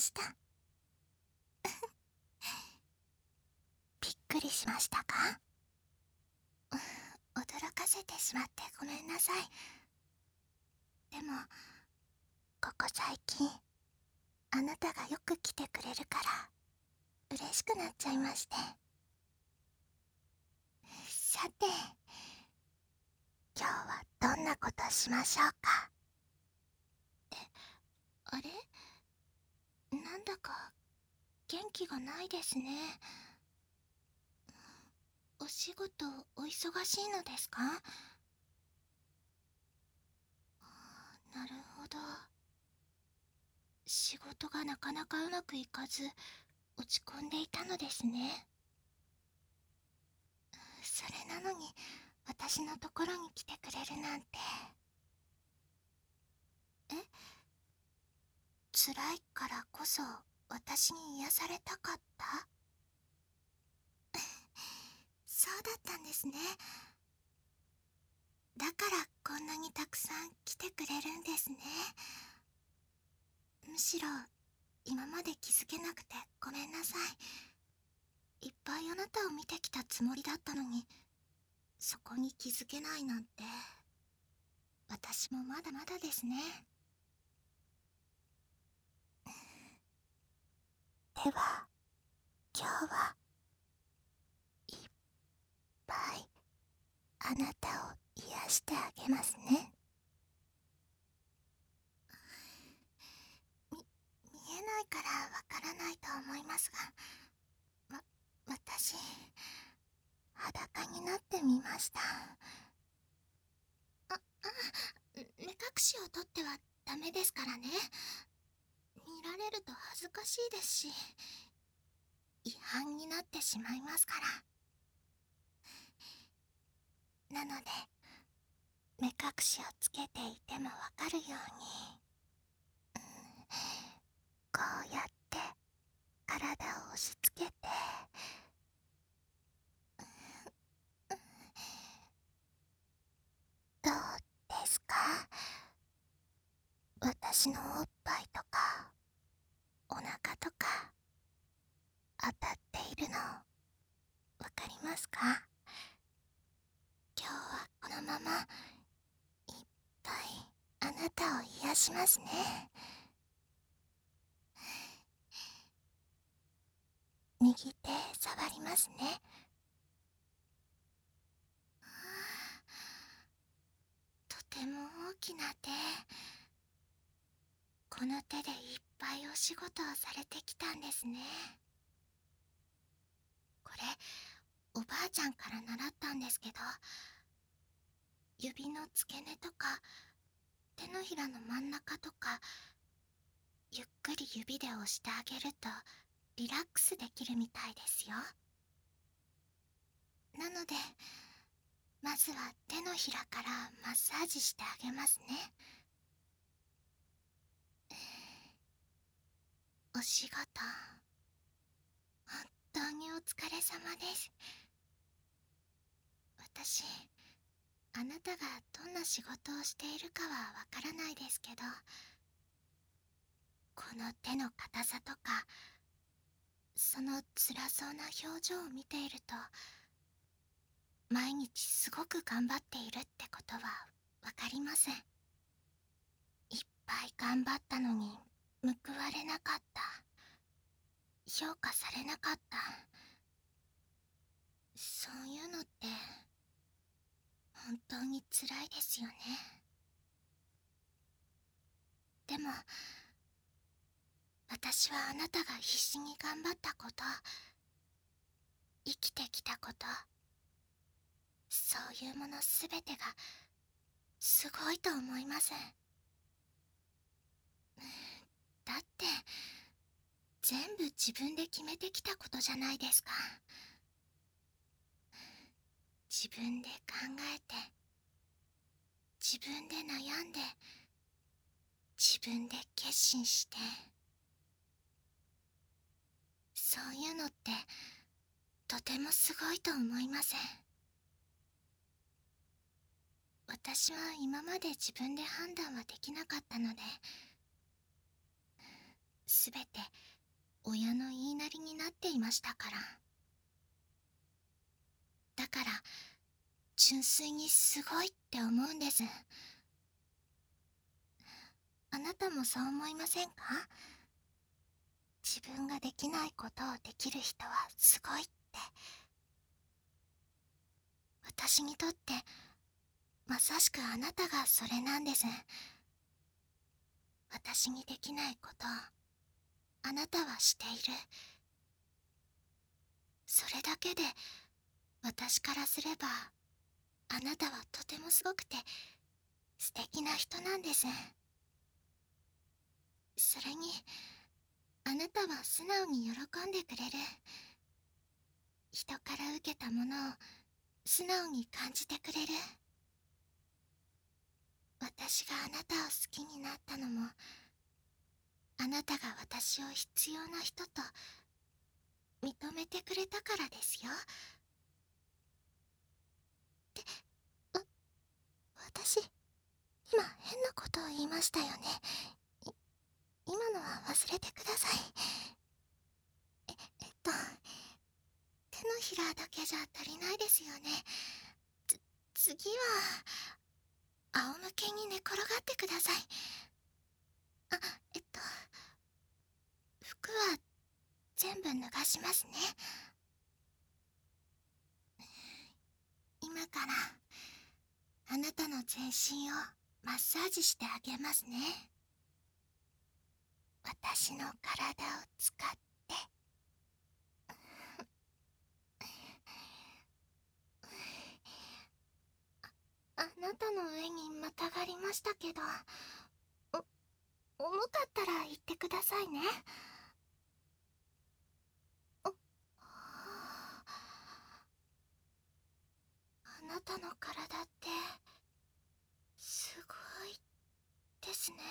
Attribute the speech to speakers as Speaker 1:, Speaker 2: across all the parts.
Speaker 1: した。びっくりしましたか？驚かせてしまってごめんなさい。でも、ここ最近、あなたがよく来てくれるから、嬉しくなっちゃいまして。さて、今日はどんなことしましょうか？あれ？なんだか、元気がないですね。お仕事、お忙しいのですか？なるほど。仕事がなかなかうまくいかず、落ち込んでいたのですね。それなのに、私のところに来てくれるなんて。え？辛いからこそ、私に癒されたかった？そうだったんですね。だからこんなにたくさん来てくれるんですね。むしろ、今まで気づけなくてごめんなさい。いっぱいあなたを見てきたつもりだったのに、そこに気づけないなんて。私もまだまだですね。では、今日はいっぱいあなたを癒してあげますね。見えないからわからないと思いますが、私、裸になってみました。目隠しを取ってはダメですからね。見られると恥ずかしいですし、違反になってしまいますから。なので、目隠しをつけていてもわかるように、こうやって体を押し付けて、どうですか？私のおっぱいとかお腹とか当たっているのわかりますか？今日はこのままいっぱいあなたを癒しますね。右手触りますね。とても大きな手。この手でいっぱいお仕事をされてきたんですね。これおばあちゃんから習ったんですけど、指の付け根とか手のひらの真ん中とか、ゆっくり指で押してあげるとリラックスできるみたいですよ。なので、まずは手のひらからマッサージしてあげますね。お仕事、本当にお疲れ様です。私、あなたがどんな仕事をしているかはわからないですけど、この手の硬さとか、その辛そうな表情を見ていると、毎日すごく頑張っているってことはわかりません。いっぱい頑張ったのに報われなかった。評価されなかった。そういうのって本当に辛いですよね。でも、私はあなたが必死に頑張ったこと、生きてきたこと、そういうものすべてがすごいと思います。だって全部自分で決めてきたことじゃないですか。自分で考えて、自分で悩んで、自分で決心して、そういうのってとてもすごいと思いません。私は今まで自分で判断はできなかったので、 すべて親の言いなりになっていましたから。だから純粋にすごいって思うんです。あなたもそう思いませんか？自分ができないことをできる人はすごいって。私にとってまさしくあなたがそれなんです。私にできないことをあなたはしている。それだけで私からすればあなたはとてもすごくて素敵な人なんです。それにあなたは素直に喜んでくれる。人から受けたものを素直に感じてくれる。私があなたを好きになったのもあなたが私を必要な人と認めてくれたからですよ。わ私今変なことを言いましたよね。今のは忘れてください。手のひらだけじゃ足りないですよね。次は仰向けに寝転がってください。あ、服は全部脱がしますね。今からあなたの全身をマッサージしてあげますね。私の体を使って。あなたの上にまたがりましたけど、重かったら言ってくださいね。あなたの体ってすごいですね。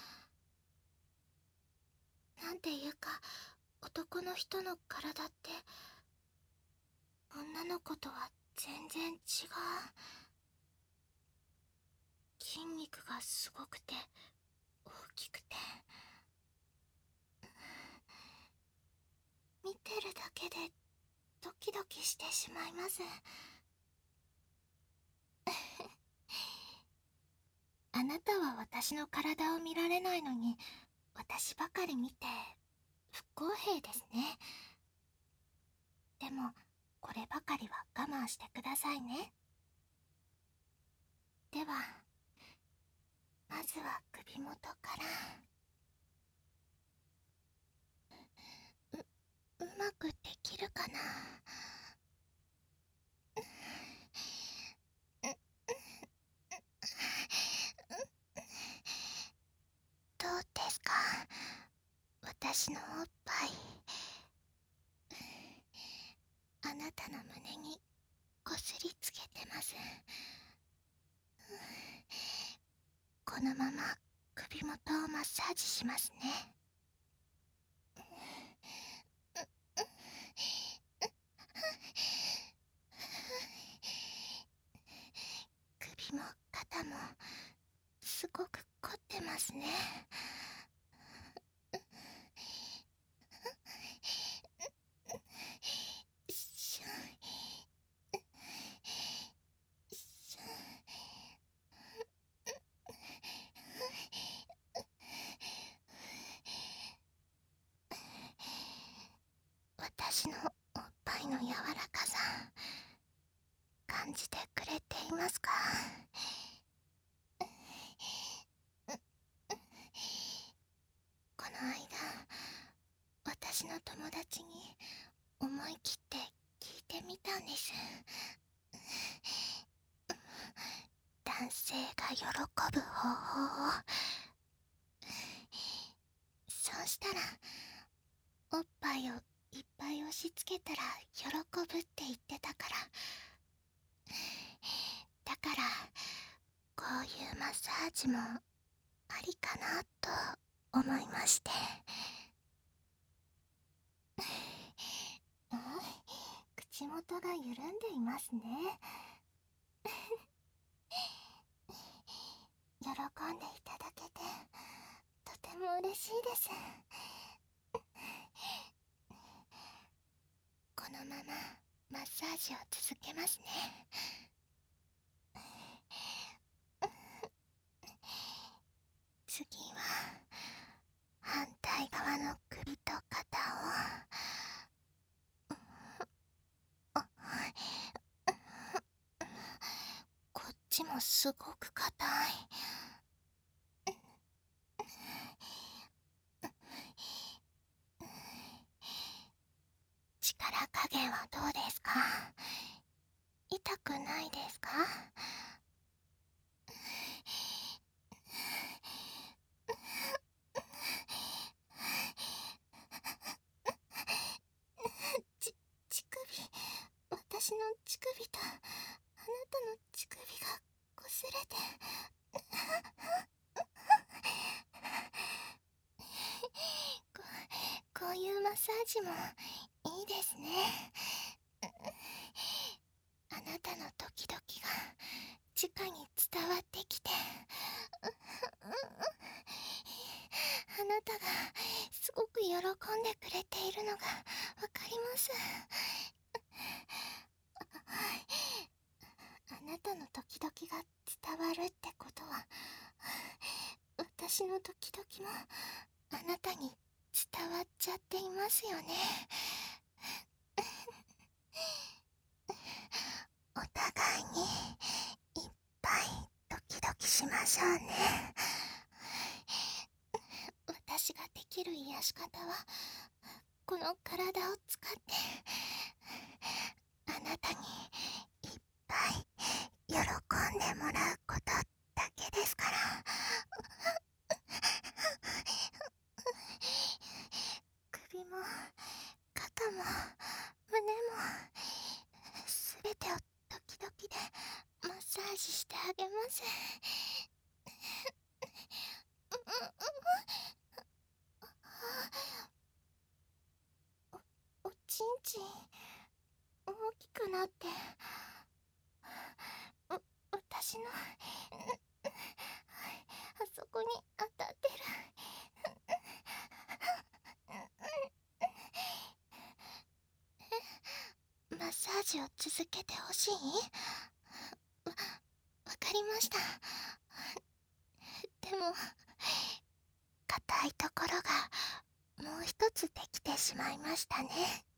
Speaker 1: なんていうか男の人の体って女の子とは全然違う。筋肉がすごくて大きくて、見てるだけでドキドキしてしまいます。あなたは私の体を見られないのに私ばかり見て不公平ですね。でもこればかりは我慢してくださいね。ではまずは首元から。うまくできるかな。どうですか、私のおっぱい。あなたの胸にこすりつけてます。このまま首元をマッサージしますね。首も肩もすごく凝ってますね。しゅしゅ私のおっぱいの柔らかさ感じてくれていますか？この間私の友達に思い切って聞いてみたんです。男性が喜ぶ方法を。そうしたらおっぱいをいっぱい押し付けたら喜ぶって言ってたから。だからこういうマッサージもありかなと思いまして。口元が緩んでいますね。喜んでいただけてとても嬉しいです。 マッサージを続けますね。次は反対側の首と肩を。こっちもすごく硬い。力加減はどうですか？痛くないですか？乳首、私の乳首とあなたの乳首が擦れてこういうマッサージもいいですね。あなたのドキドキが直に伝わってきて、あなたがすごく喜んでくれているのがわかります。あなたのドキドキが伝わるってことは、私のドキドキもあなたに伝わっちゃっていますよね。お互いにいっぱいドキドキしましょうね。私ができる癒し方は、この体を使ってあなたにいっぱい喜んでもらうことだけですから。首も肩も胸もすべてをドキドキでマッサージしてあげます。おちんちん大きくなって私のあそこに当たってる。マッサージを続けてほしい？わかりました。でも硬いところがもう一つできてしまいましたね。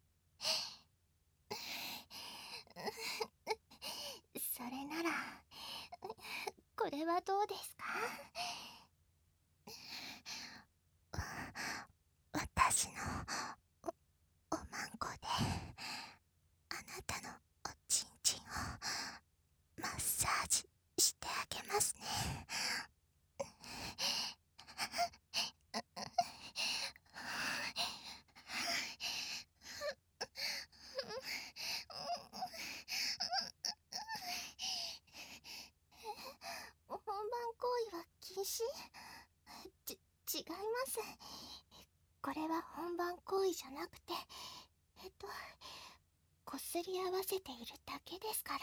Speaker 1: それならこれはどうですか？私のおまんこであなたのおちんちんをマッサージしてあげますね。本番行為は禁止？違います。これは本番行為じゃなくて、こすり合わせているだけですから。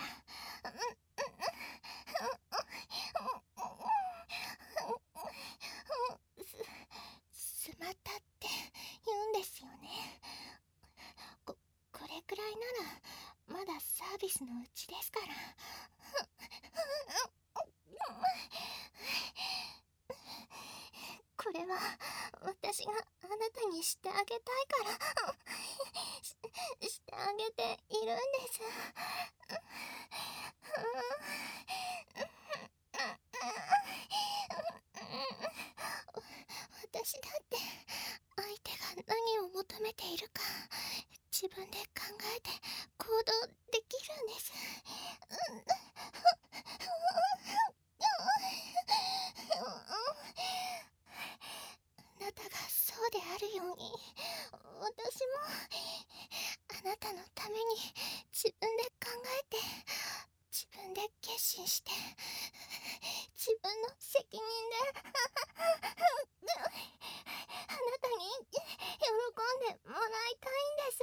Speaker 1: すまったって言うんですよね。これくらいならまだサービスのうちですから。これは私があなたにしてあげたいからしてあげているんです。私だって相手が何を求めているか自分で考えて行動できるんです。あなたがそうであるように、私もあなたのために自分で考えて自分で決心して自分の責任であなたに喜んでもらいたいんです。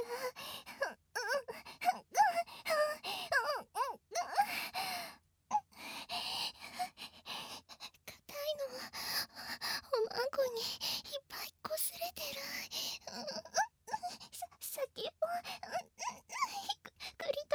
Speaker 1: 硬いのはおまんこにいっぱいこすれてる。先をひっくり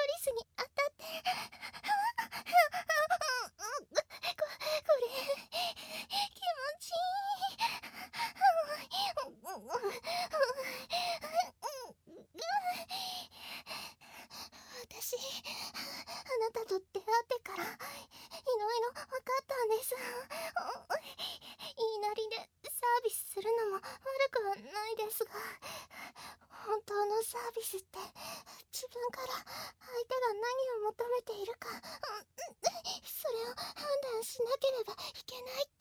Speaker 1: 私、あなたと出会ってからいろいろ分かったんです。言いなりでサービスするのも悪くはないですが、本当のサービスって自分から相手が何を求めているか、それを判断しなければいけないって。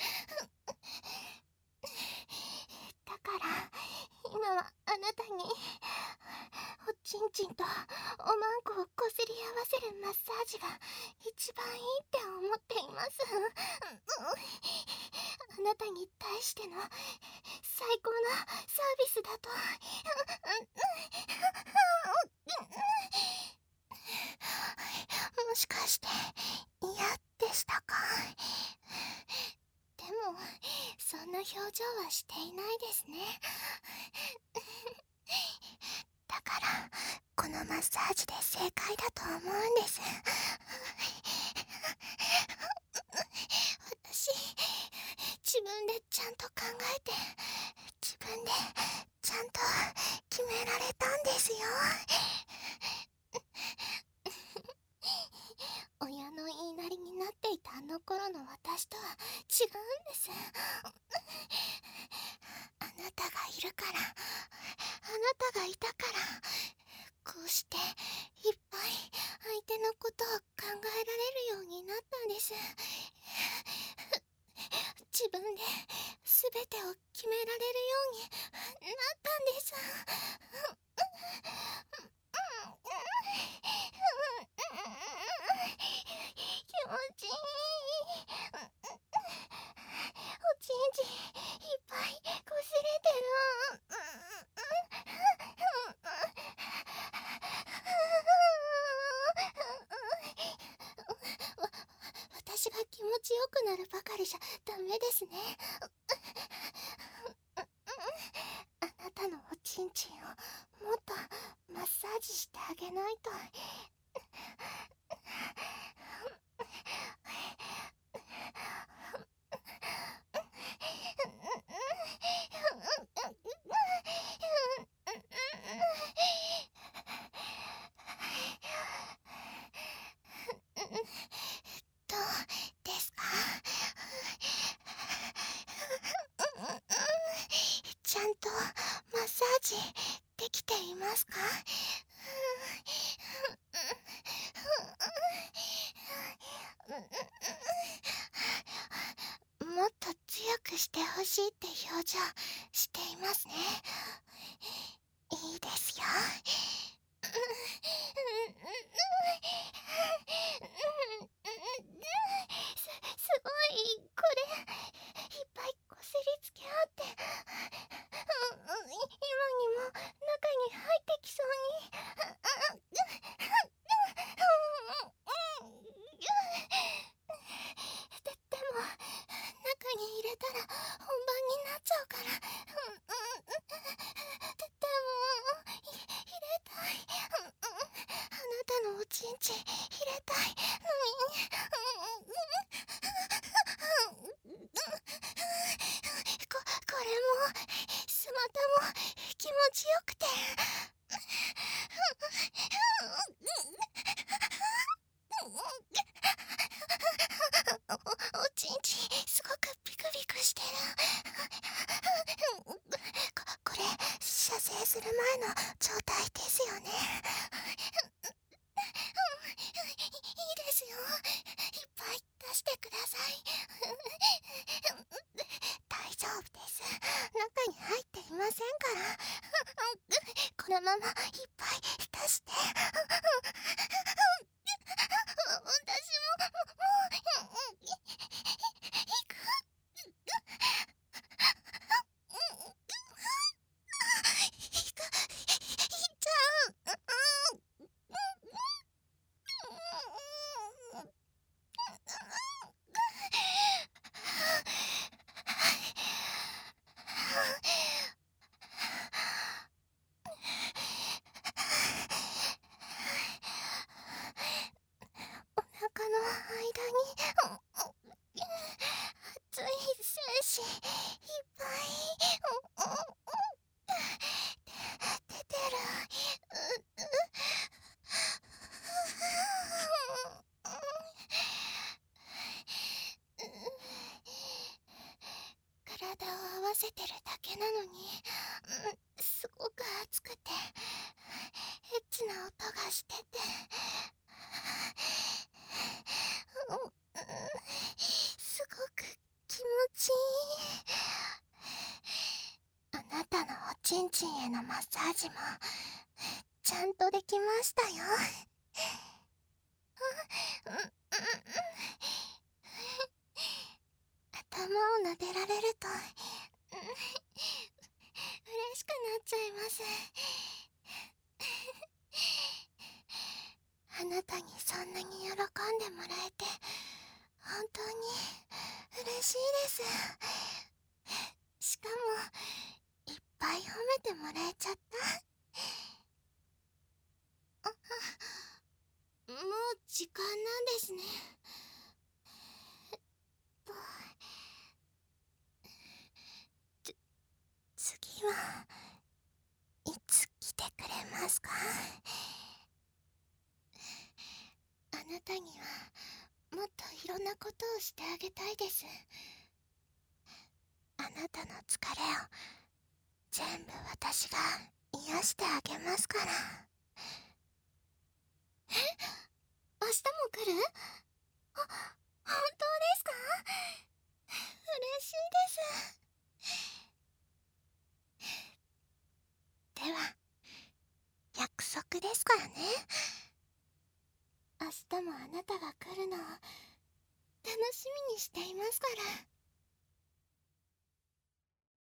Speaker 1: だから今はあなたにおちんちんとおまんこをこすり合わせるマッサージが一番いいって思っています。あなたに対しての最高のサービスだと。もしかして嫌でしたか？でもそんな表情はしていないですね。だからこのマッサージで正解だと思うんです。私、自分でちゃんと考えて自分でちゃんと決められたんですよ。親の言いなりになっていたあの頃の私とは違うんです。あなたがいるから、あなたがいたから、こうしていっぱい相手のことを考えられるようになったんです。自分で全てを決められるようになったんです。気持ちいい。おちんちんいっぱいこすれてる。私が気持ちよくなるばかりじゃダメですね。あなたのおちんちんをもっとマッサージしてあげないと。どうですか？ちゃんとマッサージできていますか？もっと強くしてほしいって表情していますね。いいですよ。すごい、これいっぱいこすりつけあって、今にも中に入ってきそうに。でも中に入れたら本番になっちゃうから。でも入れたい。あなたのおちんちん入れたいのに。これもスマタも気持ちよくて。おちんちんすごくビクビクしてる。これ射精する前の状態ですよね。いいですよ。いっぱい出してください。大丈夫です。中に入っていませんから。このままいっぱい出して。私も行く。行っちゃう。 がしてて、すごく気持ちいい。あなたのおちんちんへのマッサージもちゃんとできましたよ。頭を撫でられると嬉しくなっちゃいます。あなたにそんなに喜んでもらえて本当に嬉しいです。しかもいっぱい褒めてもらえちゃった。もう時間なんですね。と次はいつ来てくれますか？あなたにはもっといろんなことをしてあげたいです。あなたの疲れを全部私が癒してあげますから。明日も来る？本当ですか？嬉しいです。では約束ですからね。明日もあなたが来るのを楽しみにしていますから。